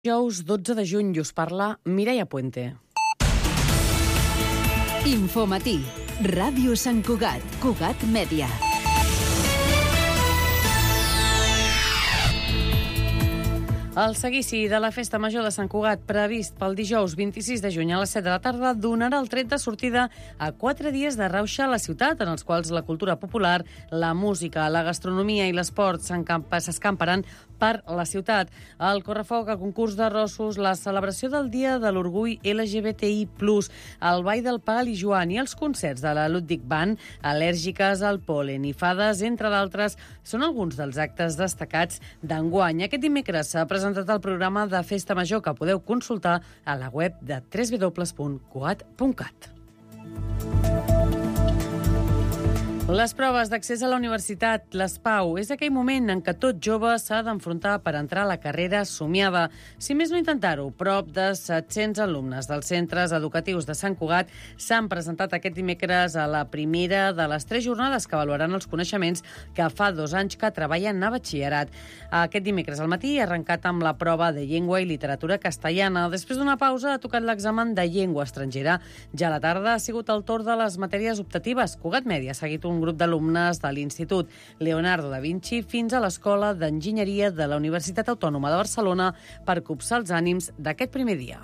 Dijous 12 de juny us parla Mireia Puente. Infomatí, Ràdio Sant Cugat, Cugat Mèdia. El seguici de la Festa Major de Sant Cugat, previst pel dijous 26 de juny a les 7 de la tarda, donarà el tret de sortida a 4 dies de rauxa a la ciutat, en els quals la cultura popular, la música, la gastronomia i l'esport s'escamparan per la ciutat. El correfoc, el concurs d'arrossos, la celebració del Dia de l'Orgull LGBTI+, el ball del Pal i Joan i els concerts de la Ludwig Band, al·lèrgiques al pol·len i fades, entre d'altres, són alguns dels actes destacats d'enguany. Aquest dimecres s'ha presentat el programa de Festa Major que podeu consultar a la web de www.cugat.cat. Les proves d'accés a la universitat, les PAU, és aquell moment en què tot jove s'ha d'enfrontar per entrar a la carrera somiada. Si més no intentar-ho, prop de 700 alumnes dels centres educatius de Sant Cugat s'han presentat aquest dimecres a la primera de les 3 jornades que avaluaran els coneixements que fa 2 anys que treballen a batxillerat. Aquest dimecres al matí ha arrencat amb la prova de llengua i literatura castellana. Després d'una pausa ha tocat l'examen de llengua estrangera. Ja a la tarda ha sigut el torn de les matèries optatives. Cugat Mèdia ha seguit un grup d'alumnes de l'Institut Leonardo da Vinci fins a l'Escola d'Enginyeria de la Universitat Autònoma de Barcelona per copsar els ànims d'aquest primer dia.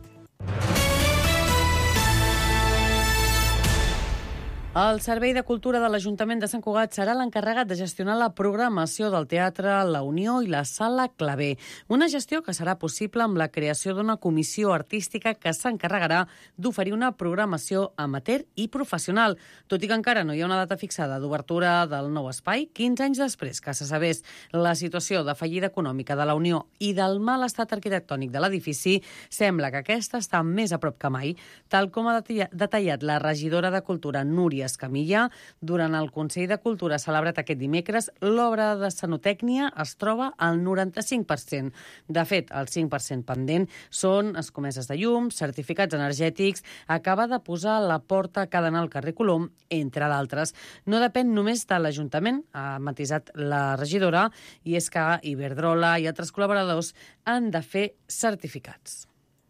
El Servei de Cultura de l'Ajuntament de Sant Cugat serà l'encarregat de gestionar la programació del Teatre La Unió i la Sala Clavé. Una gestió que serà possible amb la creació d'una comissió artística que s'encarregarà d'oferir una programació amateur i professional. Tot i que encara no hi ha una data fixada d'obertura del nou espai, 15 anys després que se sabés la situació de fallida econòmica de la Unió i del mal estat arquitectònic de l'edifici, sembla que aquesta està més a prop que mai, tal com ha detallat la regidora de Cultura, Núria Escamilla. Durant el Consell de Cultura celebrat aquest dimecres, l'obra de cenotècnia es troba al 95%. De fet, el 5% pendent són escomeses de llum, certificats energètics, acabar de posar la porta que ha d'anar al carrer Colom, entre d'altres. No depèn només de l'Ajuntament, ha matisat la regidora, i és que Iberdrola i altres col·laboradors han de fer certificats.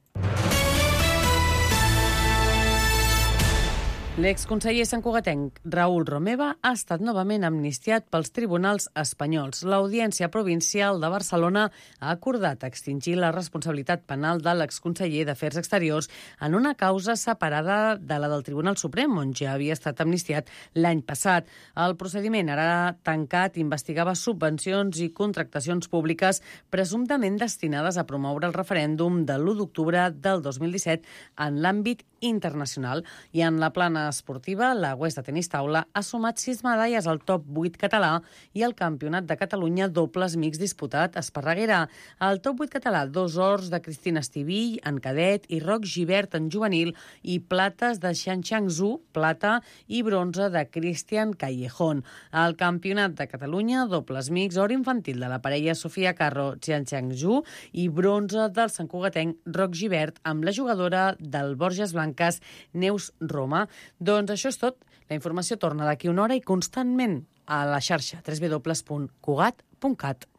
L'exconseller santcugatenc Raül Romeva ha estat novament amnistiat pels tribunals espanyols. L'Audiència Provincial de Barcelona ha acordat extingir la responsabilitat penal de l'exconseller d'Afers Exteriors en una causa separada de la del Tribunal Suprem, on ja havia estat amnistiat l'any passat. El procediment, ara tancat, investigava subvencions i contractacions públiques presumptament destinades a promoure el referèndum de l'1 d'octubre del 2017 en l'àmbit internacional. I en la plana esportiva, la Huesca Tenis Taula ha sumat 6 medalles al top 8 català i el Campionat de Catalunya dobles mix disputat a Esparreguera. Al top 8 català, 2 ors de Cristina Estivill en cadet i Roc Gibert en juvenil i plates de Xianxiang Zhu, plata, i bronze de Cristian Callejón. Al Campionat de Catalunya, dobles mix, or infantil de la parella Sofia Carro, Xianxiang Zhu i bronze del santcugatenc Roc Gibert amb la jugadora del Borges Blanques, Neus Roma. Doncs això és tot. La informació torna d'aquí una hora i constantment a la xarxa www.cugat.cat.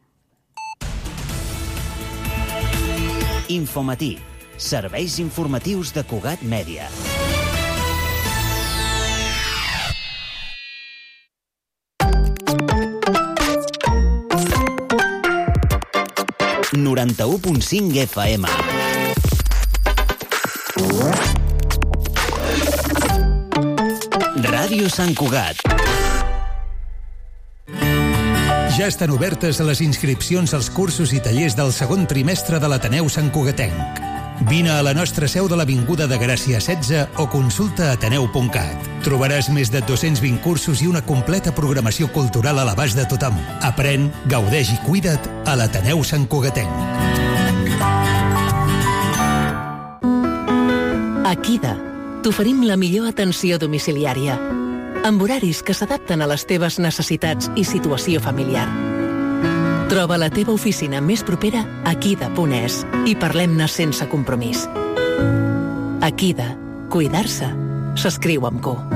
Infomatí. Serveis informatius de Cugat Mèdia. ...91.5 FM. Ràdio Sant Cugat. Ja estan obertes les inscripcions als cursos i tallers del segon trimestre de l'Ateneu Santcugatenc. Vine a la nostra seu de l'Avinguda de Gràcia 16 o consulta ateneu.cat. Trobaràs més de 220 cursos i una completa programació cultural a l'abast de tothom. Aprèn, gaudeix i cuida't a l'Ateneu Santcugatenc. Akida. T'oferim la millor atenció domiciliària, amb horaris que s'adapten a les teves necessitats i situació familiar. Troba la teva oficina més propera a akida.es i parlem-ne sense compromís. Akida. Cuidar-se s'escriu amb Q.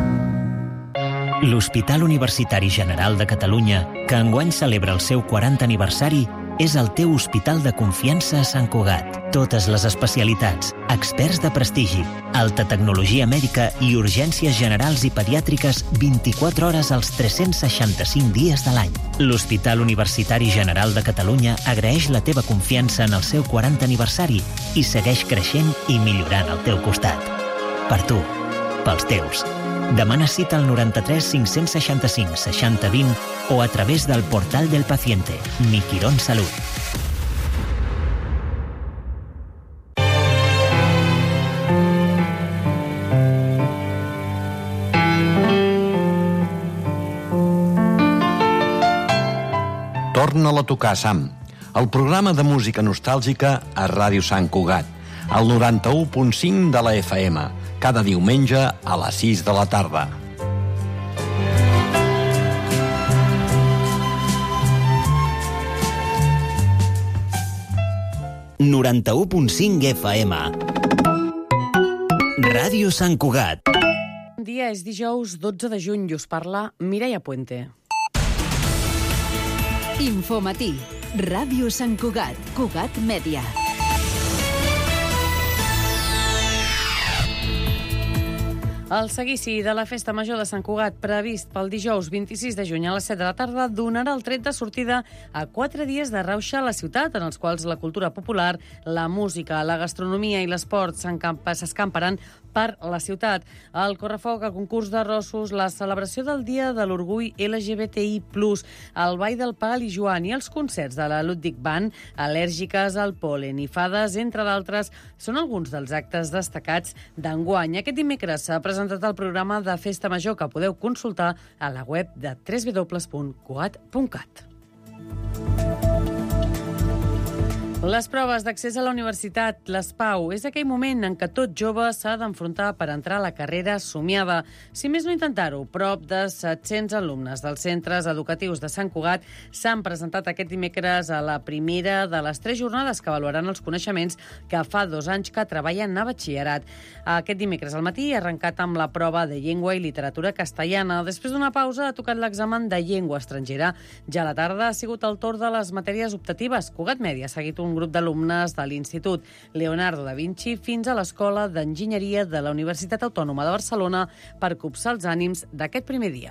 L'Hospital Universitari General de Catalunya, que enguany celebra el seu 40 aniversari, és el teu hospital de confiança a Sant Cugat. Totes les especialitats, experts de prestigi, alta tecnologia mèdica i urgències generals i pediàtriques 24 hores als 365 dies de l'any. L'Hospital Universitari General de Catalunya agraeix la teva confiança en el seu 40 aniversari i segueix creixent i millorant al teu costat. Per tu, pels teus. Demana cita al 93 565 60 20 o a través del portal del paciente. Mi Quirón Salud. Torna-la a tocar, Sam. El programa de música nostàlgica a Ràdio Sant Cugat, al 91.5 de la FM, cada diumenge a les 6 de la tarda. FM. Ràdio Sant Cugat. Bon dia, és dijous 12 de juny i us parla Mireia Puente. Infomatí. Ràdio Sant Cugat. Cugat Mèdia. El seguici de la Festa Major de Sant Cugat, previst pel dijous 26 de juny a les 7 de la tarda, donarà el tret de sortida a 4 dies de rauxa a la ciutat, en els quals la cultura popular, la música, la gastronomia i l'esport s'escamparan per la ciutat. El correfoc, el concurs d'arrossos, la celebració del Dia de l'Orgull LGBTI+, el ball del Pal i Joan i els concerts de la Ludwig Band, al·lèrgiques al pol·len i fades, entre d'altres, són alguns dels actes destacats d'enguany. Aquest dimecres s'ha presentat el programa de Festa Major que podeu consultar a la web de www.cugat.cat. Les proves d'accés a la universitat, les PAU, és aquell moment en què tot jove s'ha d'enfrontar per entrar a la carrera somiada. Si més no intentar-ho, prop de 700 alumnes dels centres educatius de Sant Cugat s'han presentat aquest dimecres a la primera de les 3 jornades que avaluaran els coneixements que fa 2 anys que treballen a batxillerat. Aquest dimecres al matí ha arrencat amb la prova de llengua i literatura castellana. Després d'una pausa ha tocat l'examen de llengua estrangera. Ja a la tarda ha sigut el torn de les matèries optatives. Cugat Mèdia ha seguit un grup d'alumnes de l'Institut Leonardo da Vinci fins a l'Escola d'Enginyeria de la Universitat Autònoma de Barcelona per copsar els ànims d'aquest primer dia.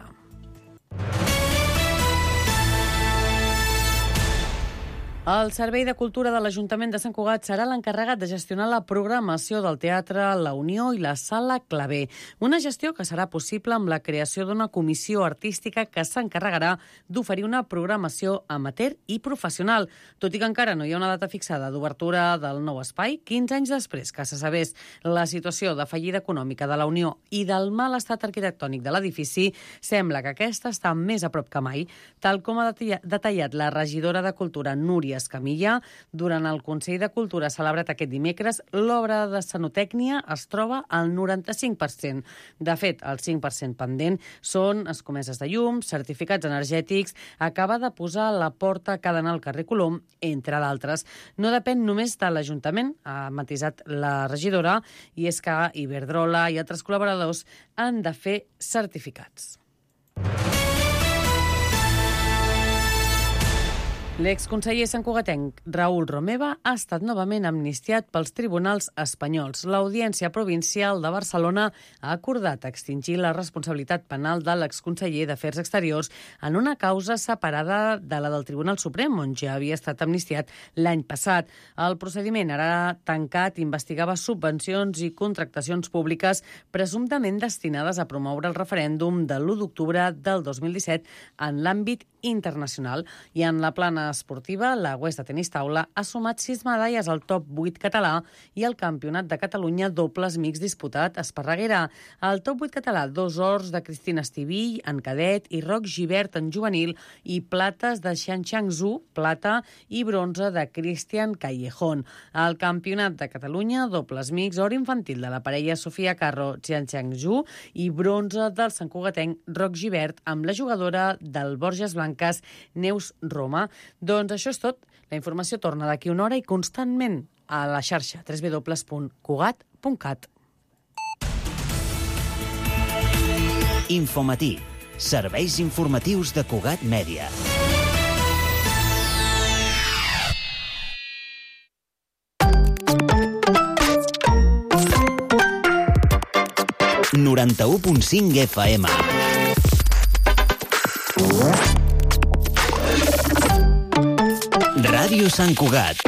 El Servei de Cultura de l'Ajuntament de Sant Cugat serà l'encarregat de gestionar la programació del Teatre La Unió i la Sala Clavé. Una gestió que serà possible amb la creació d'una comissió artística que s'encarregarà d'oferir una programació amateur i professional. Tot i que encara no hi ha una data fixada d'obertura del nou espai, 15 anys després que se sabés la situació de fallida econòmica de la Unió i del mal estat arquitectònic de l'edifici, sembla que aquesta està més a prop que mai, tal com ha detallat la regidora de Cultura, Núria Escamilla. Durant el Consell de Cultura celebrat aquest dimecres, l'obra de cenotècnia es troba al 95%. De fet, el 5% pendent són escomeses de llum, certificats energètics, acaba de posar la porta que ha d'anar al carrer Colom, entre d'altres. No depèn només de l'Ajuntament, ha matisat la regidora, i és que Iberdrola i altres col·laboradors han de fer certificats. L'exconseller santcugatenc Raül Romeva ha estat novament amnistiat pels tribunals espanyols. L'Audiència Provincial de Barcelona ha acordat extingir la responsabilitat penal de l'exconseller d'Afers Exteriors en una causa separada de la del Tribunal Suprem, on ja havia estat amnistiat l'any passat. El procediment, ara tancat, investigava subvencions i contractacions públiques presumptament destinades a promoure el referèndum de l'1 d'octubre del 2017 en l'àmbit internacional. I en la plana esportiva, la Huesca Tenis Taula ha sumat 6 medalles al top 8 català i el Campionat de Catalunya dobles mix disputat a Esparreguera. Al top 8 català, 2 ors de Cristina Estivill en cadet i Roc Gibert en juvenil i plates de Xianxiang Zhu, plata, i bronze de Cristian Callejón. Al Campionat de Catalunya, dobles mix, or infantil de la parella Sofia Carro, Xianxiang Zhu i bronze del santcugatenc Roc Gibert amb la jugadora del Borges Blanques, Neus Roma. Doncs això és tot. La informació torna d'aquí una hora i constantment a la xarxa www.cugat.cat. Infomatí. Serveis informatius de Cugat Mèdia. 91.5 FM. Ràdio Sant Cugat.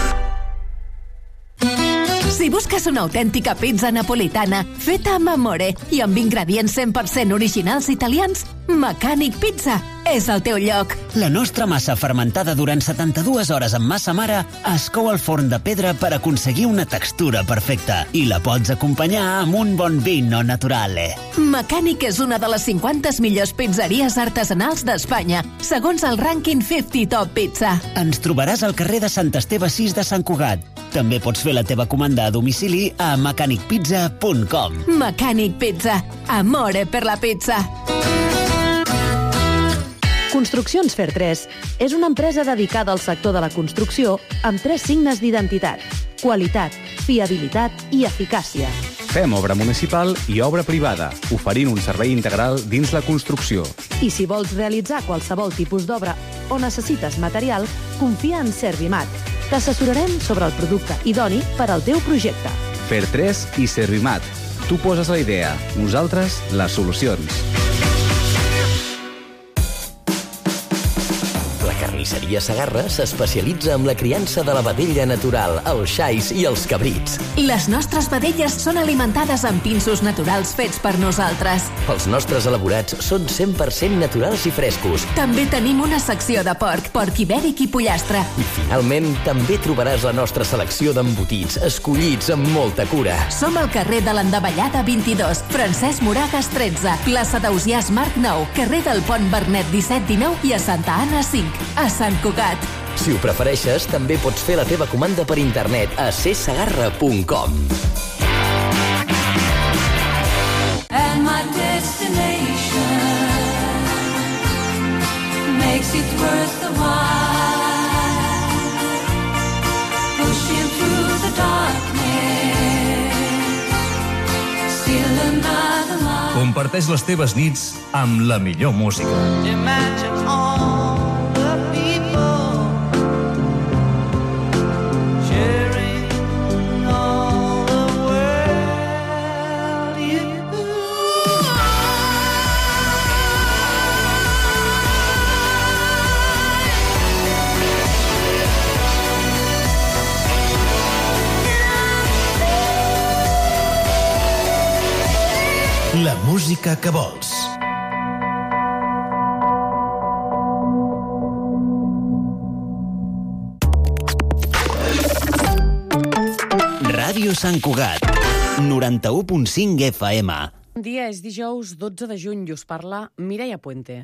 Si busques una autèntica pizza napolitana feta amb amore i amb ingredients 100% originals italians, Mecànic Pizza és el teu lloc. La nostra massa fermentada durant 72 hores amb massa mare es cou al forn de pedra per aconseguir una textura perfecta i la pots acompanyar amb un bon vino naturale. Mecànic és una de les 50 millors pizzeries artesanals d'Espanya, segons el rànquing 50 Top Pizza. Ens trobaràs al carrer de Sant Esteve 6 de Sant Cugat. També pots fer la teva comanda a domicili a mecanicpizza.com. Mecànic Pizza. Amore per la pizza. Construccions Fer3 és una empresa dedicada al sector de la construcció amb 3 signes d'identitat: qualitat, fiabilitat i eficàcia. Fem obra municipal i obra privada, oferint un servei integral dins la construcció. I si vols realitzar qualsevol tipus d'obra o necessites material, confia en Servimat. T'assessorarem sobre el producte idoni per al teu projecte. Fer3 i Servimat. Tu poses la idea, nosaltres les solucions. Carnisseria Segarra s'especialitza en la criança de la vedella natural, els xais i els cabrits. Les nostres vedelles són alimentades amb pinsos naturals fets per nosaltres. Els nostres elaborats són 100% naturals i frescos. També tenim una secció de porc ibèric i pollastre. I finalment també trobaràs la nostra selecció d'embotits, escollits amb molta cura. Som al carrer de l'Endavellada 22, Francesc Moragas 13, plaça d'Ausiàs Marc 9, carrer del Pont Bernet 17-19 i a Santa Anna 5. A Sant Cugat. Si ho prefereixes, també pots fer la teva comanda per internet a csegarra.com. And my destination makes it worth the while, pushing through the darkness, still another mile. Comparteix les teves nits amb la millor música. Imagine all la música que vols. Ràdio Sant Cugat, 91.5 FM. Bon dia, és dijous 12 de juny i us parla Mireia Puente.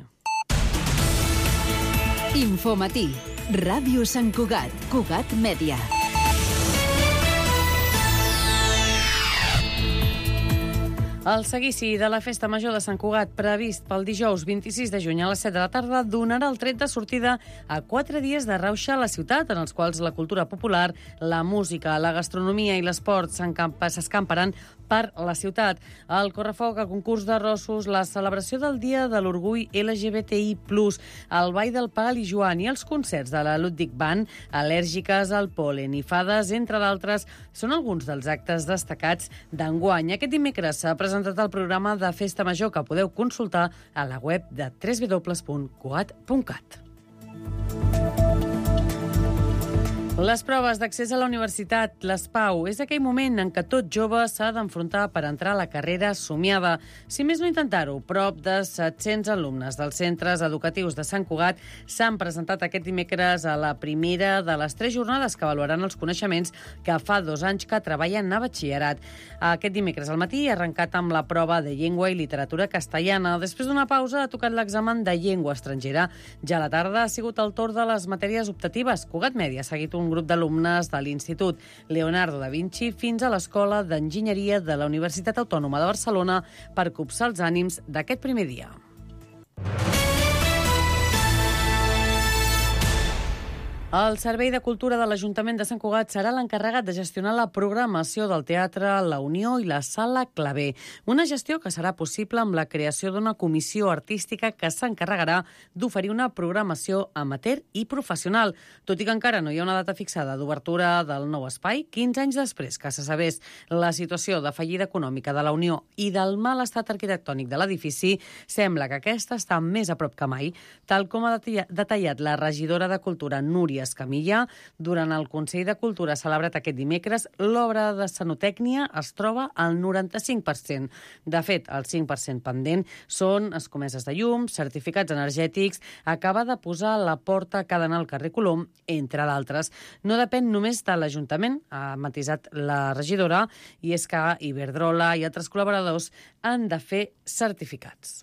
Infomatí. Ràdio Sant Cugat. Cugat Mèdia. El seguici de la Festa Major de Sant Cugat, previst pel dijous 26 de juny a les 7 de la tarda, donarà el tret de sortida a 4 dies de rauxa a la ciutat, en els quals la cultura popular, la música, la gastronomia i l'esport s'escamparan per la ciutat. El correfoc, el concurs de rossos, la celebració del Dia de l'Orgull LGBTI+, el ball del Pal i Joan i els concerts de la Ludwig Band, al·lèrgiques al pol·len i fades, entre d'altres, són alguns dels actes destacats d'enguany. Aquest dimecres s'ha presentat el programa de Festa Major que podeu consultar a la web de www.cugat.cat. Les proves d'accés a la universitat, les PAU, és aquell moment en què tot jove s'ha d'enfrontar per entrar a la carrera somiada. Si més no intentar-ho, prop de 700 alumnes dels centres educatius de Sant Cugat s'han presentat aquest dimecres a la primera de les 3 jornades que avaluaran els coneixements que fa 2 anys que treballen a batxillerat. Aquest dimecres al matí ha arrencat amb la prova de llengua i literatura castellana. Després d'una pausa ha tocat l'examen de llengua estrangera. Ja a la tarda ha sigut el torn de les matèries optatives. Cugat Mèdia ha seguit un grup d'alumnes de l'Institut Leonardo da Vinci fins a l'Escola d'Enginyeria de la Universitat Autònoma de Barcelona per copsar els ànims d'aquest primer dia. El Servei de Cultura de l'Ajuntament de Sant Cugat serà l'encarregat de gestionar la programació del Teatre La Unió i la Sala Clavé. Una gestió que serà possible amb la creació d'una comissió artística que s'encarregarà d'oferir una programació amateur i professional. Tot i que encara no hi ha una data fixada d'obertura del nou espai, 15 anys després que se sabés la situació de fallida econòmica de la Unió i del mal estat arquitectònic de l'edifici, sembla que aquesta està més a prop que mai, tal com ha detallat la regidora de Cultura, Núria Escamilla. Durant el Consell de Cultura celebrat aquest dimecres, l'obra de cenotècnia es troba al 95%. De fet, el 5% pendent són escomeses de llum, certificats energètics, acabar de posar la porta que ha d'anar al carrer Colom, entre d'altres. No depèn només de l'Ajuntament, ha matisat la regidora, i és que Iberdrola i altres col·laboradors han de fer certificats.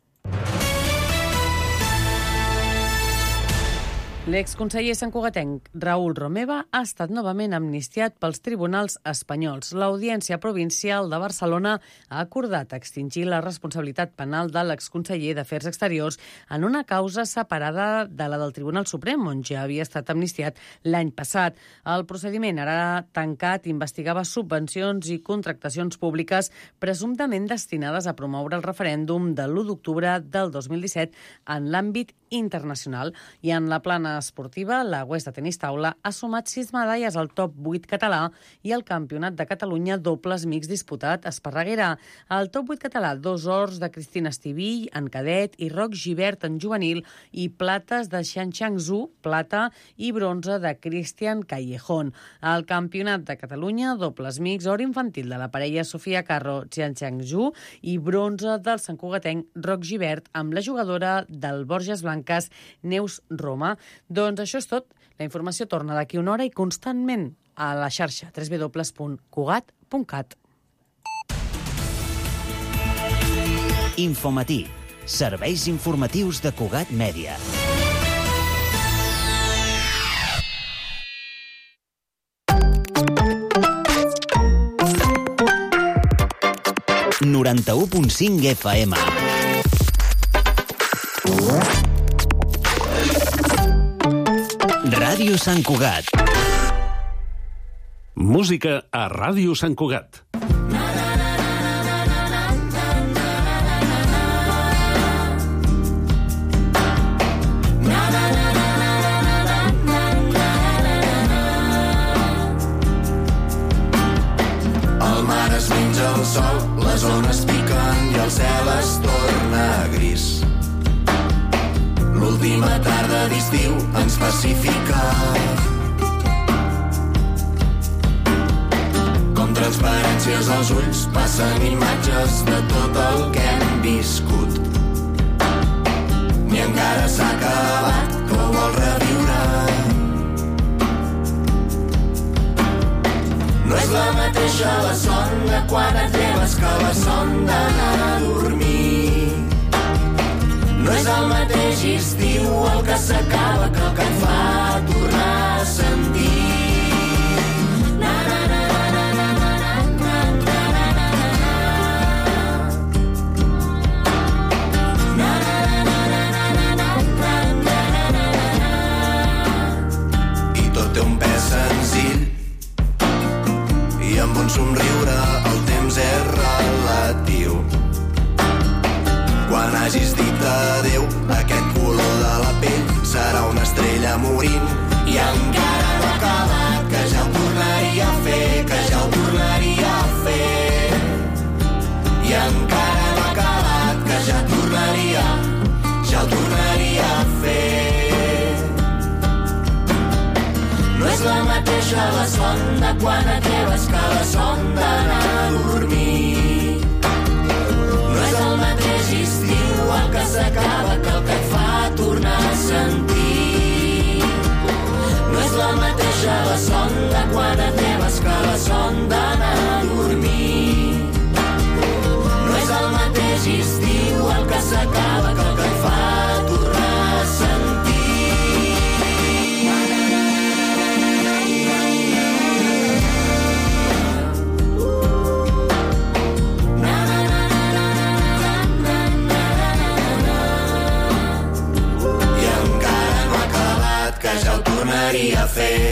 L'exconseller santcugatenc Raül Romeva ha estat novament amnistiat pels tribunals espanyols. L'Audiència Provincial de Barcelona ha acordat extingir la responsabilitat penal de l'exconseller d'Afers Exteriors en una causa separada de la del Tribunal Suprem, on ja havia estat amnistiat l'any passat. El procediment, ara tancat, investigava subvencions i contractacions públiques presumptament destinades a promoure el referèndum de l'1 d'octubre del 2017 en l'àmbit internacional. I en la plana esportiva, la Huesca Tenis Taula ha sumat 6 medalles al top 8 català i el Campionat de Catalunya dobles mix disputat a Esparreguera. Al top 8 català, 2 ors de Cristina Estivill en cadet i Roc Gibert en juvenil i plates de Xian Changzhu, plata, i bronze de Cristian Callejón. Al Campionat de Catalunya, dobles mix, or infantil de la parella Sofia Carro, Xian Changzhu, i bronze del santcugatenc Roc Gibert amb la jugadora del Borges Blanques, Neus Roma. Doncs això és tot. La informació torna d'aquí una hora i constantment a la xarxa www.cugat.cat. Infomatí. Serveis informatius de Cugat Mèdia. ...91.5 FM. Ràdio Sant Cugat. Música a Ràdio Sant Cugat. El mar es menja el sol, les ones piquen i el cel es torna gris. L'última tarda d'estiu ens pacifica. Com transparències als ulls passen imatges de tot el que hem viscut. Ni encara s'ha acabat, que ho vol reviure. No és la mateixa la son de quan et lleves que la son d'anar a dormir. No és el mateix estiu el que s'acaba que el que et fa tornar a sentir. I tot té un pes senzill i amb un somriure el temps és relatiu. Quan hagis dit adéu, aquest color de la pell serà una estrella morint. I encara no ha acabat, que ja ho tornaria a fer, que ja ho tornaria a fer. I encara no ha acabat, que ja ho tornaria a fer. No és la mateixa la son de quan et lleves que la son d'anar a dormir. No és el mateix estiu el que s'acaba que el que et fa tornar a sentir. No és la mateixa la son de quan et lleves que la son d'anar a dormir. No és el mateix estiu el que s'acaba que el que et fa tornar a sentir.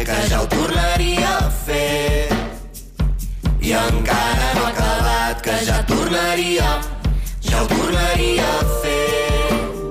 que ja ho tornaria a fer. I encara no ha acabat, que ja ho tornaria a fer.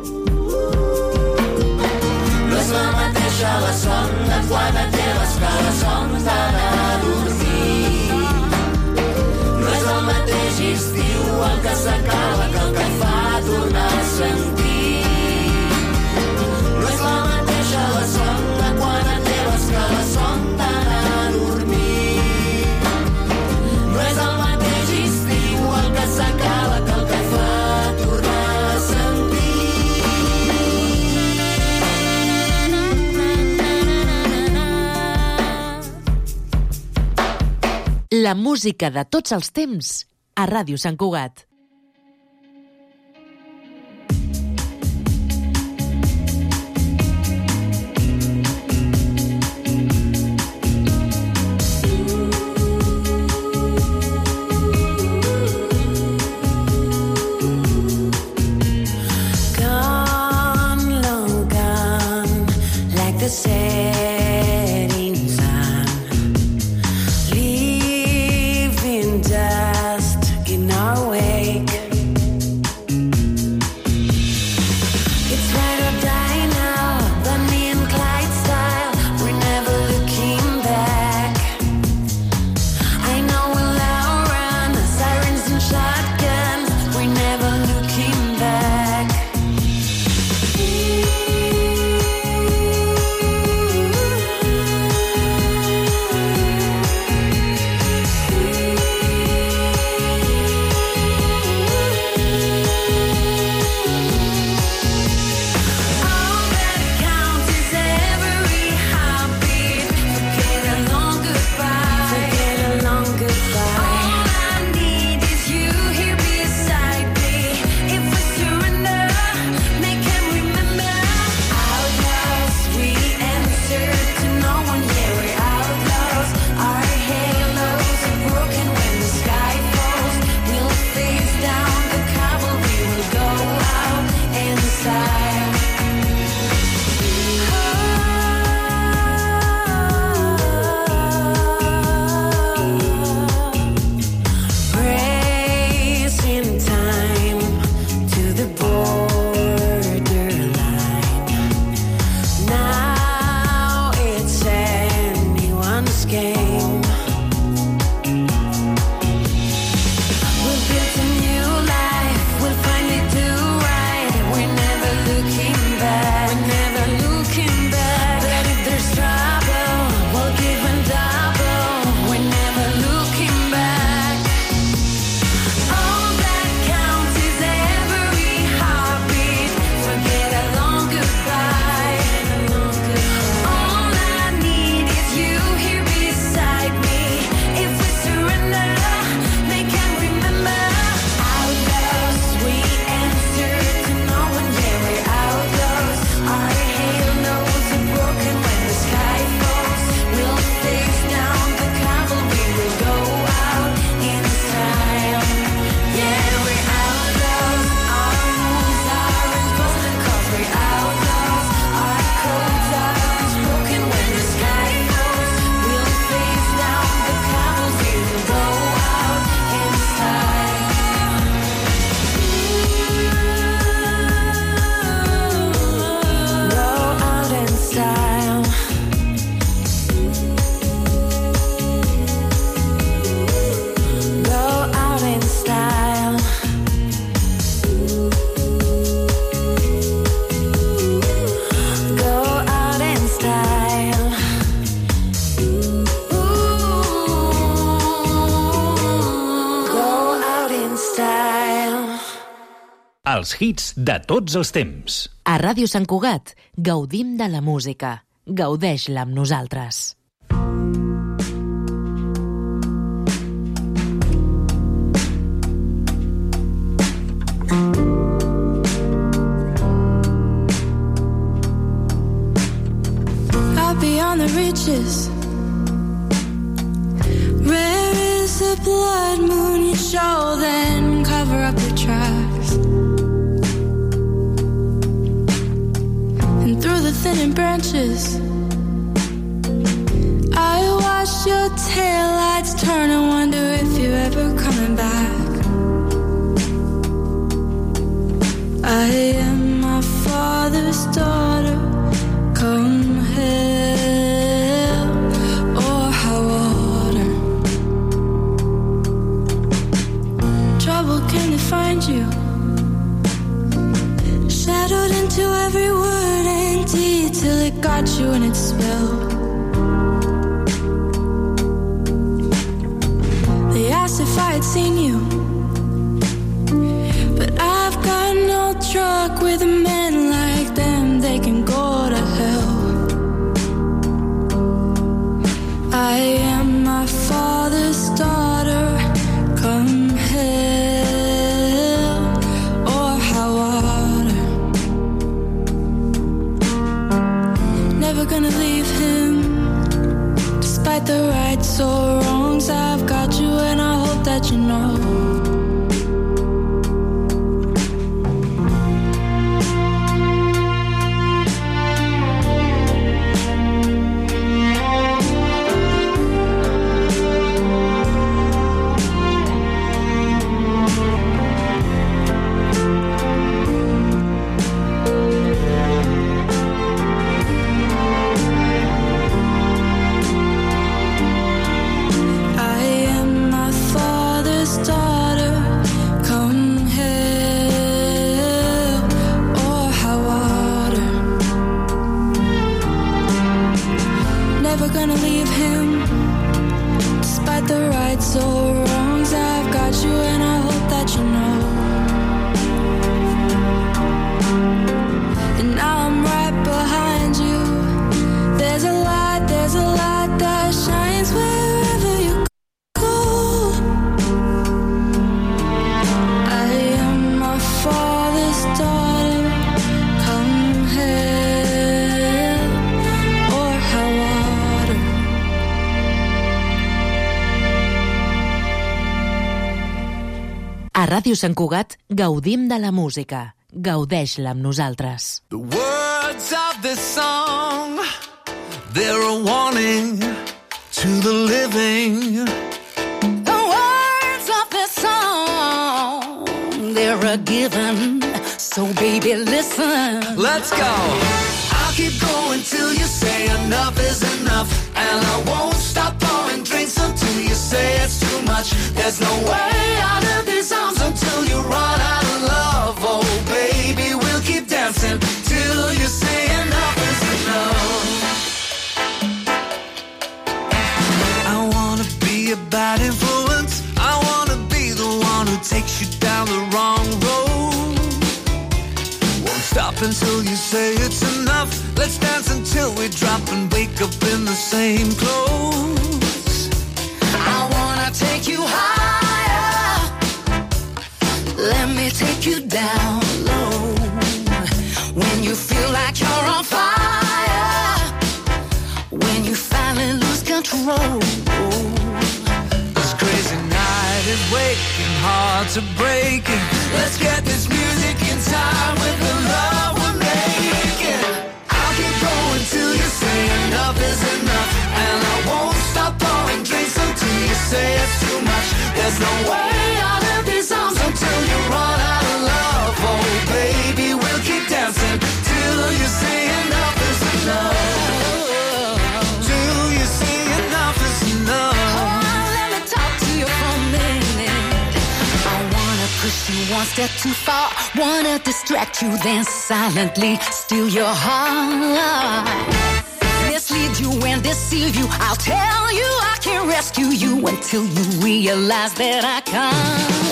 No és la mateixa la son de quan et lleves que la son d'anar a dormir. No és el mateix estiu el que s'acaba que el que et fa tornar a sentir. No és la mateixa la son de quan et lleves que la son d'anar a dormir. No és el mateix estiu el que s'acaba que el que et fa tornar a sentir. La música de tots els temps a Ràdio Sant Cugat. Gone, long gone, like the setting sun, leaving dust in our wake. It's ride or die now, Bonnie and Clyde style. We're never looking back. I know we'll outrun sirens and shotguns. We're never looking back. All that counts is every heartbeat. Forget a long goodbye. Forget a long goodbye. All I need is you here beside me. If we surrender, make him remember. Outlaws, we answer to no one. Yeah, we're outlaws. Our halos are broken when the sky falls. We'll face down the cavalry. We'll go out in style. Racing time to the borderline. Now it's anyone's game. We'll build a new life. We'll finally do right. We're never looking back. We're never looking back. But if there's trouble, we'll give and double. We're never looking back. All that counts is every heartbeat. Forget a long goodbye. All I need is you here beside me. If we surrender, make him remember. Outlaws, we answer to no one. Yeah, we're outlaws. Our halos are broken when the sky falls. We'll face down the cavalry. We'll go out in style. Yeah, we're outlaws. Our rules are imposed cause we're outlaws. Our codes are unspoken when the sky falls. We'll face down the cavalry. We'll go out in style. Go out in style. Go out in style. Go out in style. Go out in style. Els hits de tots els temps. A Ràdio Sant Cugat gaudim de la música. Gaudeix-la amb nosaltres. Far beyond the reaches, rare is the blood moon you show, then cover up the tracks. And through the thinning branches, watch your taillights turn and wonder if you're ever coming back. I am my father's daughter, come hell or high water. Trouble came to find you, shadowed into every word and deed till it got you in its spell. They asked if I had seen you, but I've got no truck with men like them, they can go to hell. I am my father's daughter, come hell or high water. Never gonna leave him, despite the rights or wrongs. I've got you and I hope that you know. Gonna leave him, despite the rights or wrongs. I've got you and I hope that you know. And now I'm right behind you. There's a light that shines wherever you go. I am my father's daughter, come hell or high water. A Ràdio Sant Cugat gaudim de la música. Gaudeix-la amb nosaltres. The words of this song, they're a warning to the living. The words of this song, they're a given. So baby, listen. Let's go. I'll keep going till you say enough is enough, and I won't stop pouring drinks until you say it's too much. There's no way out of these arms until you run out of love. Oh baby, we'll keep dancing till you say enough is enough. I wanna be a bad influence, I wanna be the one who takes you down the wrong road. Won't stop until you say it's enough. Let's dance until we drop and wake up in the same clothes. I wanna take you higher, let me take you down low. When you feel like you're on fire, when you finally lose control. This crazy night is waking, hearts are breaking. Let's get this music in time with the love we're making. I'll keep going till you say enough is enough, and I won't stop pouring drinks until you say it's too much. There's no way out of these arms until you run out of love. Oh baby, we'll keep dancing till you say enough is enough. Till you say enough is enough. Let me talk to you for a minute. I wanna push you one step too far, wanna distract you, then silently steal your heart. Mislead you and deceive you, I'll tell you I can rescue you until you realize that I can't.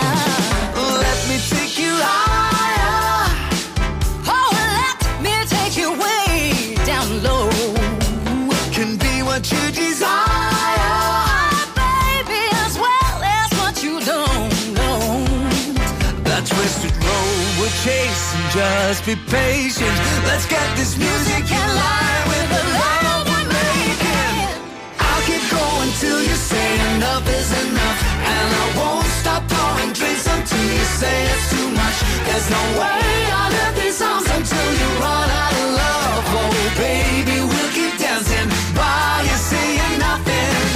Let me take you higher. Oh, let me take you way down low. Can be what you desire, baby, as well as what you don't know. that twisted road we're chasing, just be patient. Let's get this music in line with the love we're making. I'll keep going till you say enough is enough, and I won't stop pouring drinks until you say it's too much. There's no way out of these arms until you run out of love. Oh baby, we'll keep dancing while you say enough is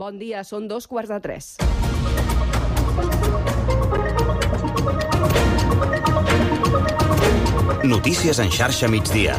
Bon dia, són 2:45. Notícies en xarxa migdia.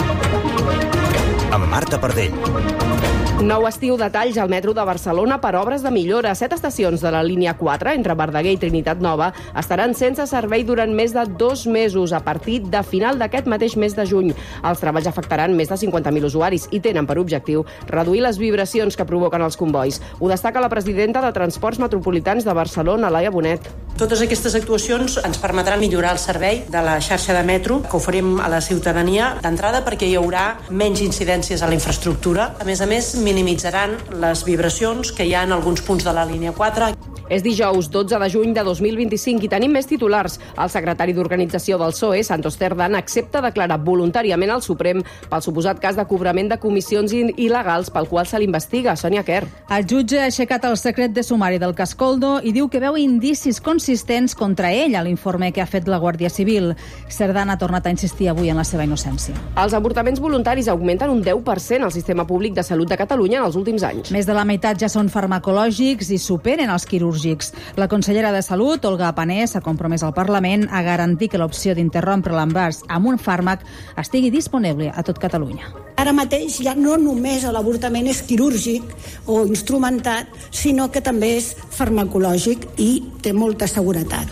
Amb Marta Pardell. Nou estiu detalls al metro de Barcelona per obres de millora. 7 estacions de la línia 4, entre Verdaguer i Trinitat Nova, estaran sense servei durant més de 2 mesos, a partir de final d'aquest mateix mes de juny. Els treballs afectaran més de 50.000 usuaris i tenen per objectiu reduir les vibracions que provoquen els combois. Ho destaca la presidenta de Transports Metropolitans de Barcelona, Laia Bonet. Totes aquestes actuacions ens permetran millorar el servei de la xarxa de metro que oferim a la ciutadania, d'entrada perquè hi haurà menys incidències a la infraestructura. A més, minimitzaran les vibracions que hi ha en alguns punts de la línia 4. És dijous 12 de juny de 2025 i tenim més titulars. El secretari d'Organització del PSOE, Santos Cerdán, accepta declarar voluntàriament al Suprem pel suposat cas de cobrament de comissions il·legals pel qual se l'investiga. Sònia Quer. El jutge ha aixecat el secret de sumari del cas Koldo i diu que veu indicis consistents contra ell a l'informe que ha fet la Guàrdia Civil. Cerdán ha tornat a insistir avui en la seva innocència. Els avortaments voluntaris augmenten un 10% al sistema públic de salut de Catalunya en els últims anys. Més de la meitat ja són farmacològics i superen els quirúrgics. La consellera de Salut, Olga Pané, s'ha compromès al Parlament a garantir que l'opció d'interrompre l'embaràs amb un fàrmac estigui disponible a tot Catalunya. Ara mateix ja no només l'avortament és quirúrgic o instrumentat, sinó que també és farmacològic i té molta seguretat.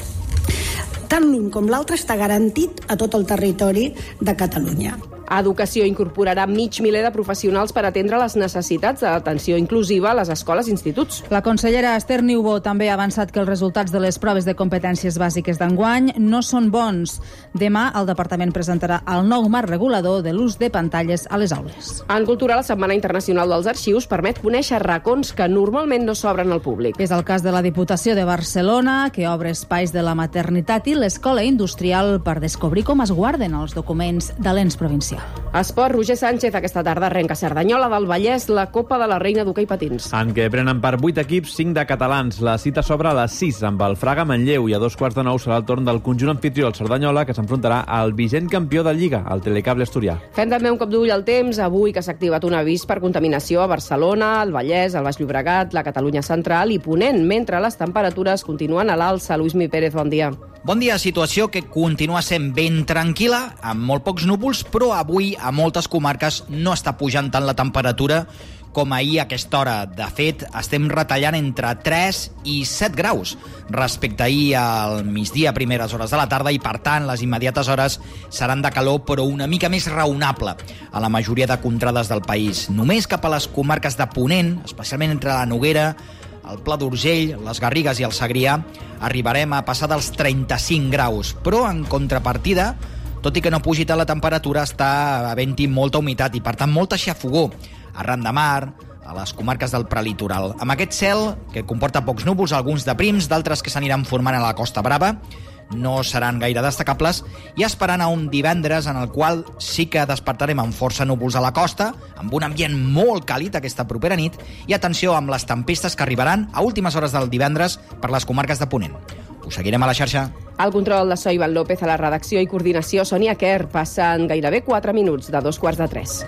Tant l'un com l'altre està garantit a tot el territori de Catalunya. Educació incorporarà mig miler de professionals per atendre les necessitats d'atenció inclusiva a les escoles i instituts. La consellera Esther Niubó també ha avançat que els resultats de les proves de competències bàsiques d'enguany no són bons. Demà el departament presentarà el nou marc regulador de l'ús de pantalles a les aules. En cultura, la Setmana Internacional dels Arxius permet conèixer racons que normalment no s'obren al públic. És el cas de la Diputació de Barcelona, que obre espais de la maternitat, i l'Escola Industrial per descobrir com es guarden els documents de l'ens provincial. Esport, Roger Sánchez, aquesta tarda arrenca Cerdanyola del Vallès la Copa de la Reina d'Hoquei Patins. En què prenen part 8 equips, 5 de catalans. La cita s'obre a les 6 amb el Fraga Manlleu i a 2:45 serà el torn del conjunt anfitrió, el Cerdanyola, que s'enfrontarà al vigent campió de Lliga, el Telecable Asturià. Fem també un cop d'ull al temps. Avui que s'ha activat un avís per contaminació a Barcelona, al Vallès, al Baix Llobregat, la Catalunya Central i Ponent, mentre les temperatures continuen a l'alça. Luismi Pérez, bon dia. Bon dia, situació que continua sent ben tranquil·la, amb molt pocs núvols, però avui a moltes comarques no està pujant tant la temperatura com ahir a aquesta hora. De fet, estem retallant entre 3 i 7 graus respecte a ahir al migdia a primeres hores de la tarda i, per tant, les immediates hores seran de calor, però una mica més raonable a la majoria de contrades del país. Només cap a les comarques de Ponent, especialment entre la Noguera, el Pla d'Urgell, les Garrigues i el Segrià, arribarem a passar dels 35 graus. Però, en contrapartida, tot i que no pugi tant la temperatura, està havent-hi molta humitat i, per tant, molta xafogó arran de mar, a les comarques del prelitoral. Amb aquest cel, que comporta pocs núvols, alguns de prims, d'altres que s'aniran formant a la Costa Brava, no seran gaire destacables, i esperant a un divendres en el qual sí que despertarem amb força núvols a la costa, amb un ambient molt càlid aquesta propera nit, i atenció amb les tempestes que arribaran a últimes hores del divendres per les comarques de Ponent. Us seguirem a la xarxa. Al control de so, Ivan López, a la redacció i coordinació, Sònia Quer. Passen gairebé 4 minuts de 2:45.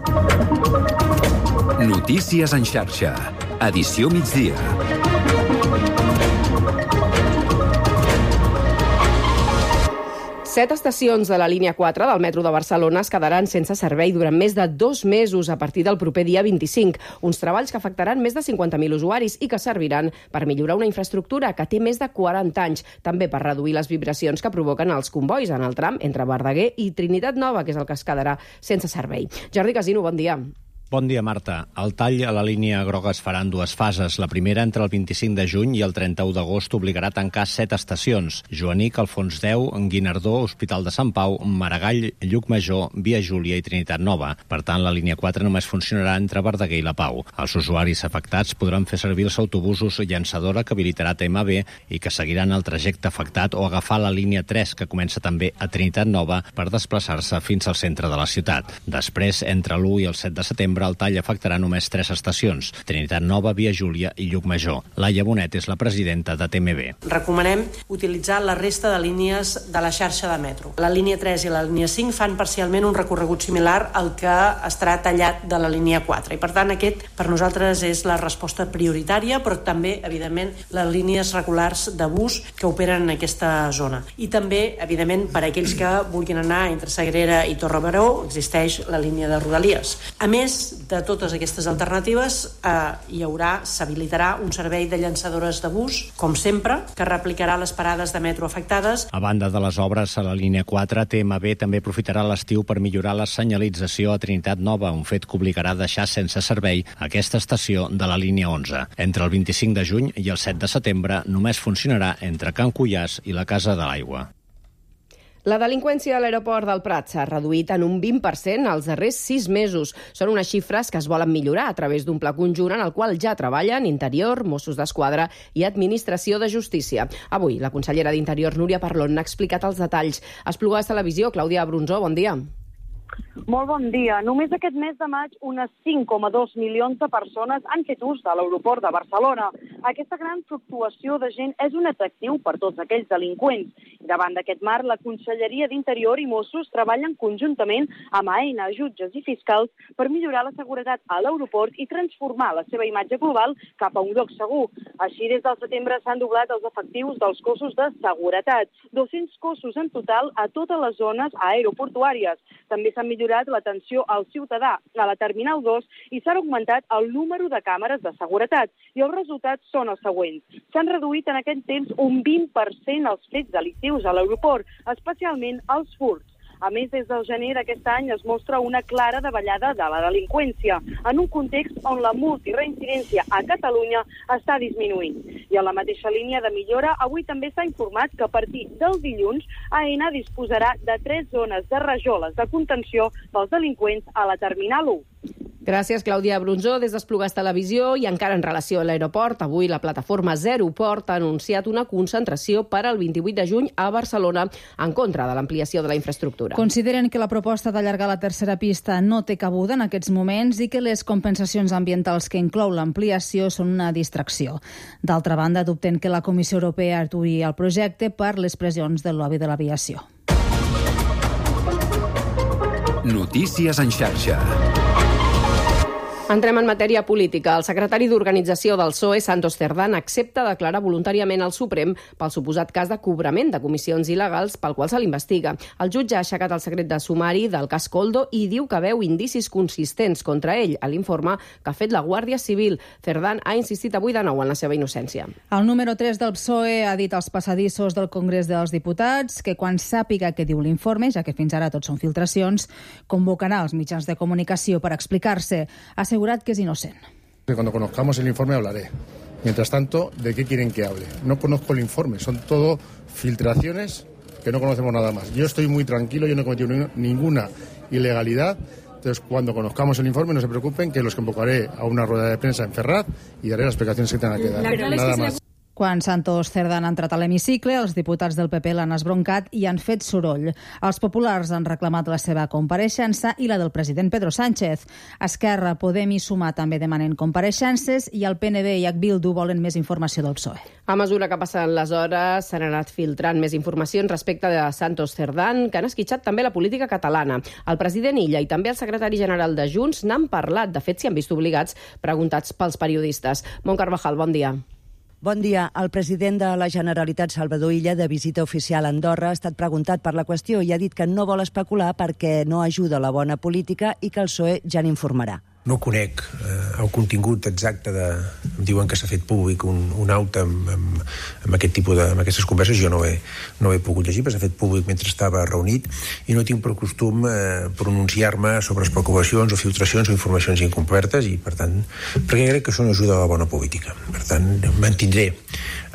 Notícies en xarxa. Edició migdia. 7 estacions de la línia 4 del metro de Barcelona es quedaran sense servei durant més de 2 mesos a partir del proper dia 25. Uns treballs que afectaran més de 50.000 usuaris i que serviran per millorar una infraestructura que té més de 40 anys, també per reduir les vibracions que provoquen els combois en el tram entre Verdaguer i Trinitat Nova, que és el que es quedarà sense servei. Jordi Casino, bon dia. Bon dia, Marta. El tall a la línia groga es farà en 2 fases. La primera entre el 25 de juny i el 31 d'agost obligarà a tancar 7 estacions. Joanic, Alfons X, Guinardó, Hospital de Sant Pau, Maragall, Llucmajor, Via Júlia i Trinitat Nova. Per tant, la línia 4 només funcionarà entre Verdaguer i la Pau. Els usuaris afectats podran fer servir els autobusos llançadora que habilitarà TMB i que seguiran el trajecte afectat o agafar la línia 3, que comença també a Trinitat Nova per desplaçar-se fins al centre de la ciutat. Després, entre l'1 i el 7 de setembre, setembre el tall afectarà només 3 estacions: Trinitat Nova, Via Júlia i Llucmajor. Laia Bonet és la presidenta de TMB. Recomanem utilitzar la resta de línies de la xarxa de metro. La línia 3 i la línia 5 fan parcialment un recorregut similar al que estarà tallat de la línia 4. I per tant, aquest per nosaltres és la resposta prioritària, però també, evidentment, les línies regulars de bus que operen en aquesta zona. I també, evidentment, per a aquells que vulguin anar entre Sagrera i Torre-Baró, existeix la línia de Rodalies. A més de totes aquestes alternatives, s'habilitarà un servei de llançadores de bus, com sempre, que replicarà les parades de metro afectades. A banda de les obres a la línia 4, TMB també aprofitarà l'estiu per millorar la senyalització a Trinitat Nova, un fet que obligarà a deixar sense servei aquesta estació de la línia 11. Entre el 25 de juny i el 7 de setembre només funcionarà entre Can Cuiàs i la Casa de l'Aigua. La delinqüència a l'aeroport del Prat s'ha reduït en un 20% els darrers 6 mesos. Són unes xifres que es volen millorar a través d'un pla conjunt en el qual ja treballen Interior, Mossos d'Esquadra i Administració de Justícia. Avui, la consellera d'Interior, Núria Parlon, n'ha explicat els detalls. A Esplugues Televisió, Clàudia Brunzó, bon dia. Molt bon dia. Només aquest mes de maig unes 5,2 milions de persones han fet ús de l'aeroport de Barcelona. Aquesta gran fluctuació de gent és un atractiu per tots aquells delinqüents. Davant d'aquest marc, la Conselleria d'Interior i Mossos treballen conjuntament amb AENA, jutges i fiscals per millorar la seguretat a l'aeroport i transformar la seva imatge global cap a un lloc segur. Així, des del setembre s'han doblat els efectius dels cossos de seguretat. 200 cossos en total a totes les zones aeroportuàries. També s'ha millorat l'atenció al ciutadà a la Terminal 2 i s'ha augmentat el número de càmeres de seguretat. I els resultats són els següents. S'han reduït en aquest temps un 20% els fets delictius a l'aeroport, especialment els furts. A més, des del gener d'aquest any es mostra una clara davallada de la delinqüència, en un context on la multireincidència a Catalunya està disminuint. I en la mateixa línia de millora, avui també s'ha informat que a partir del dilluns, AENA disposarà de 3 zones de rajoles de contenció pels delinqüents a la Terminal 1. Gràcies, Clàudia Brunzó, des d'Esplugues Televisió. I encara en relació a l'aeroport, avui la plataforma Zero Port ha anunciat una concentració per al 28 de juny a Barcelona en contra de l'ampliació de la infraestructura. Consideren que la proposta d'allargar la tercera pista no té cabuda en aquests moments i que les compensacions ambientals que inclou l'ampliació són una distracció. D'altra banda, dubten que la Comissió Europea aturi el projecte per les pressions del lobby de l'aviació. Notícies en xarxa. Entrem en matèria política. El secretari d'Organització del PSOE, Santos Cerdán, accepta declarar voluntàriament al Suprem pel suposat cas de cobrament de comissions il·legals pel qual se l'investiga. El jutge ha aixecat el secret de sumari del cas Koldo i diu que veu indicis consistents contra ell a l'informe que ha fet la Guàrdia Civil. Cerdán ha insistit avui de nou en la seva innocència. El número 3 del PSOE ha dit als passadissos del Congrés dels Diputats que quan sàpiga què diu l'informe, ja que fins ara tot són filtracions, convocarà els mitjans de comunicació per explicar-se. Asegurat que es inocente. Cuando conozcamos el informe hablaré. Mientras tanto, ¿de qué quieren que hable? No conozco el informe, son todo filtraciones que no conocemos nada más. Yo estoy muy tranquilo, yo no he cometido ninguna ilegalidad. Entonces, cuando conozcamos el informe, no se preocupen, que los convocaré a una rueda de prensa en Ferraz y daré las explicaciones que tengan que dar. Nada más. Quan Santos Cerdán ha entrat a l'hemicicle, els diputats del PP l'han esbroncat i han fet soroll. Els populars han reclamat la seva compareixença i la del president Pedro Sánchez. Esquerra, Podem i Sumar també demanen compareixences i el PNB i Bildu volen més informació del PSOE. A mesura que passen les hores, s'han anat filtrant més informacions respecte de Santos Cerdán, que han esquitxat també la política catalana. El president Illa i també el secretari general de Junts n'han parlat. De fet, s'hi han vist obligats, preguntats pels periodistes. Mont Carvajal, bon dia. Bon dia. El president de la Generalitat, Salvador Illa, de visita oficial a Andorra, ha estat preguntat per la qüestió i ha dit que no vol especular perquè no ajuda la bona política i que el PSOE ja n'informarà. No conec el contingut exacte de... Em diuen que s'ha fet públic un aute amb aquest tipus amb aquestes converses. Jo no he pogut llegir, però s'ha fet públic mentre estava reunit i no tinc per costum pronunciar-me sobre especulacions o filtracions o informacions incomplertes i, per tant, perquè crec que això no ajuda a la bona política. Per tant, mantindré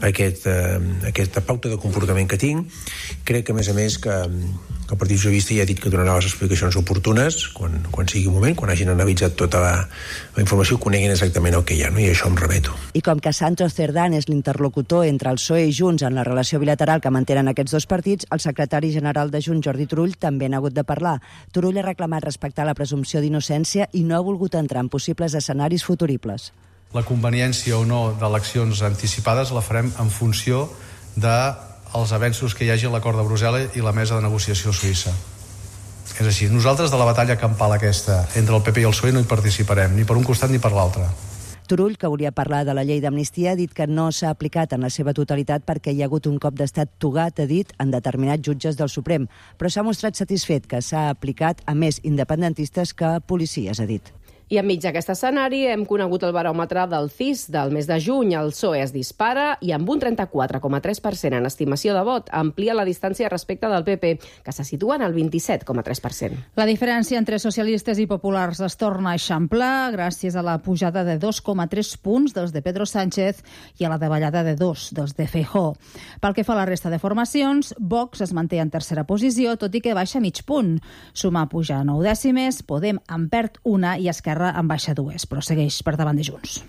aquesta pauta de comportament que tinc. Crec que, a més, que el Partit Socialista ja ha dit que donarà les explicacions oportunes quan sigui el moment, quan hagin analitzat tota la informació, coneguin exactament el que hi ha, no? I això em remeto. I com que Santos Cerdán és l'interlocutor entre el PSOE i Junts en la relació bilateral que mantenen aquests dos partits, el secretari general de Junts, Jordi Turull, també n'ha hagut de parlar. Turull ha reclamat respectar la presumpció d'innocència i no ha volgut entrar en possibles escenaris futuribles. La conveniència o no d'eleccions anticipades la farem en funció dels avenços que hi hagi a l'acord de Brussel·les i la mesa de negociació suïssa. És així, nosaltres de la batalla campal aquesta entre el PP i el PSOE no hi participarem, ni per un costat ni per l'altre. Turull, que volia parlar de la llei d'amnistia, ha dit que no s'ha aplicat en la seva totalitat perquè hi ha hagut un cop d'estat togat, ha dit, en determinats jutges del Suprem, però s'ha mostrat satisfet que s'ha aplicat a més independentistes que policies, ha dit. I enmig d'aquest escenari hem conegut el baròmetre del CIS del mes de juny. El PSOE es dispara i amb un 34,3% en estimació de vot amplia la distància respecte del PP, que se situa en el 27,3%. La diferència entre socialistes i populars es torna a eixamplar gràcies a la pujada de 2,3 punts dels de Pedro Sánchez i a la davallada de 2 dels de Feijóo. Pel que fa a la resta de formacions, Vox es manté en tercera posició, tot i que baixa mig punt. Sumar puja 9 dècimes, Podem en perd una i Esquerra en baixa 2, però segueix per davant de Junts.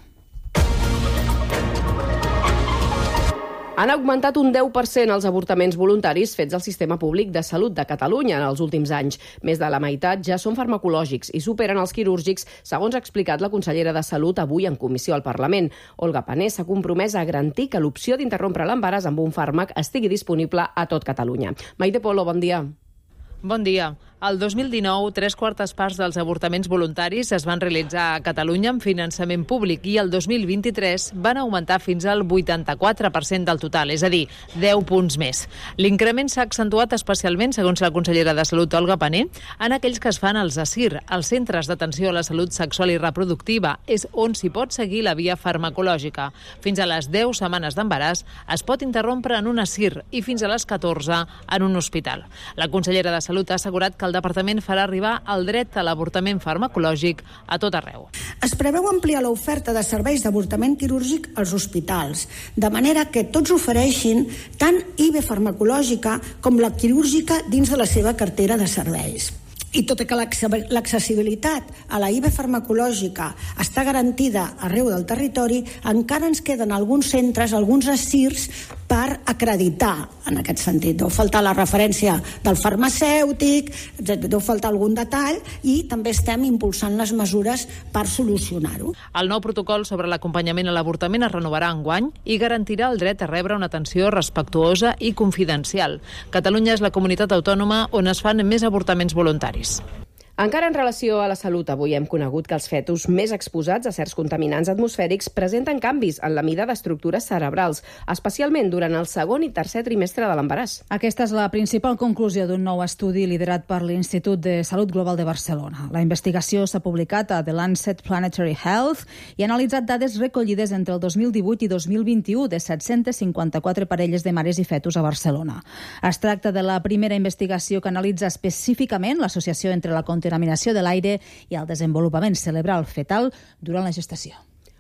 Han augmentat un 10% els avortaments voluntaris fets al sistema públic de salut de Catalunya en els últims anys. Més de la meitat ja són farmacològics i superen els quirúrgics, segons ha explicat la consellera de Salut avui en comissió al Parlament. Olga Panés s'ha compromès a garantir que l'opció d'interrompre l'embaràs amb un fàrmac estigui disponible a tot Catalunya. Maite Polo, bon dia. Bon dia. El 2019, 3/4 parts dels avortaments voluntaris es van realitzar a Catalunya amb finançament públic i el 2023 van augmentar fins al 84% del total, és a dir, 10 punts més. L'increment s'ha accentuat especialment, segons la consellera de Salut, Olga Pané, en aquells que es fan als ASIR, els Centres d'Atenció a la Salut Sexual i Reproductiva. És on s'hi pot seguir la via farmacològica. Fins a les 10 setmanes d'embaràs es pot interrompre en un ASIR i fins a les 14 en un hospital. La consellera de Salut ha assegurat que el Departament farà arribar el dret a l'avortament farmacològic a tot arreu. Es preveu ampliar l'oferta de serveis d'avortament quirúrgic als hospitals, de manera que tots ofereixin tant IV farmacològica com la quirúrgica dins de la seva cartera de serveis. I tot i que l'accessibilitat a la IV farmacològica està garantida arreu del territori, encara ens queden alguns centres, alguns ASIRs, per acreditar en aquest sentit. Deu faltar la referència del farmacèutic, deu faltar algun detall i també estem impulsant les mesures per solucionar-ho. El nou protocol sobre l'acompanyament a l'avortament es renovarà enguany i garantirà el dret a rebre una atenció respectuosa i confidencial. Catalunya és la comunitat autònoma on es fan més avortaments voluntaris. Encara en relació a la salut, avui hem conegut que els fetus més exposats a certs contaminants atmosfèrics presenten canvis en la mida d'estructures cerebrals, especialment durant el segon i tercer trimestre de l'embaràs. Aquesta és la principal conclusió d'un nou estudi liderat per l'Institut de Salut Global de Barcelona. La investigació s'ha publicat a The Lancet Planetary Health i ha analitzat dades recollides entre el 2018 i 2021 de 754 parelles de mares i fetus a Barcelona. Es tracta de la primera investigació que analitza específicament l'associació entre la contaminació de l'aire i el desenvolupament cerebral fetal durant la gestació.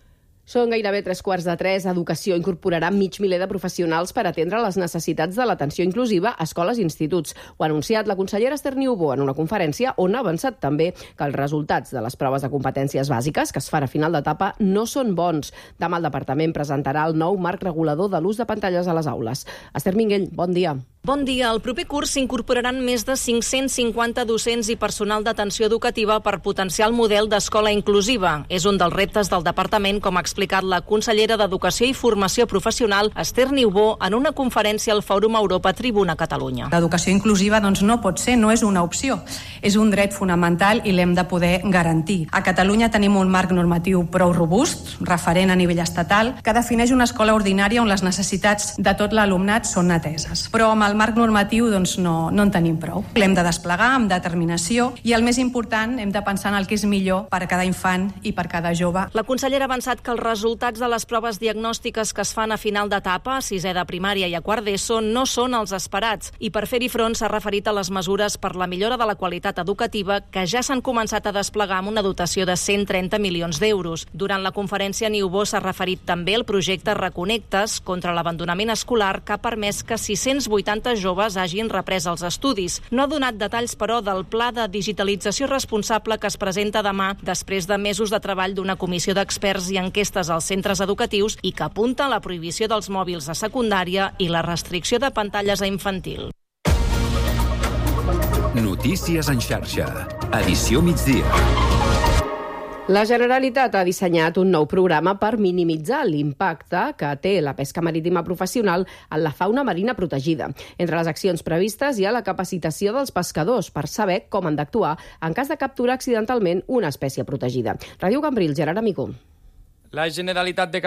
Són gairebé 3:15. Educació incorporarà mig miler de professionals per atendre les necessitats de l'atenció inclusiva a escoles i instituts. Ho ha anunciat la consellera Esther Niubó en una conferència on ha avançat també que els resultats de les proves de competències bàsiques que es fan a final d'etapa no són bons. Demà el departament presentarà el nou marc regulador de l'ús de pantalles a les aules. Esther Minguell, bon dia. Bon dia. El proper curs s'incorporaran més de 550 docents i personal d'atenció educativa per potenciar el model d'escola inclusiva. És un dels reptes del departament, com ha explicat la consellera d'Educació i Formació Professional, Esther Niubó, en una conferència al Fòrum Europa Tribuna Catalunya. L'educació inclusiva no pot ser, no és una opció. És un dret fonamental i l'hem de poder garantir. A Catalunya tenim un marc normatiu prou robust, referent a nivell estatal, que defineix una escola ordinària on les necessitats de tot l'alumnat són ateses. Però amb el marc normatiu doncs, no en tenim prou. L'hem de desplegar amb determinació i el més important, hem de pensar en el que és millor per a cada infant i per a cada jove. La consellera ha avançat que els resultats de les proves diagnòstiques que es fan a final d'etapa, a 6è de primària i a quart d'ESO, no són els esperats i per fer-hi front s'ha referit a les mesures per la millora de la qualitat educativa que ja s'han començat a desplegar amb una dotació de 130 milions d'euros. Durant la conferència, Niubó s'ha referit també al projecte Reconnectes contra l'abandonament escolar que ha permès que 680 joves hagin reprès els estudis. No ha donat detalls, però, del pla de digitalització responsable que es presenta demà després de mesos de treball d'una comissió d'experts i enquestes als centres educatius i que apunta a la prohibició dels mòbils a secundària i la restricció de pantalles a infantil. Notícies en xarxa. Edició migdia. La Generalitat ha dissenyat un nou programa per minimitzar l'impacte que té la pesca marítima professional en la fauna marina protegida. Entre les accions previstes hi ha la capacitació dels pescadors per saber com han d'actuar en cas de capturar accidentalment una espècie protegida. Ràdio Cambrils, Gerard Amicó. La Generalitat de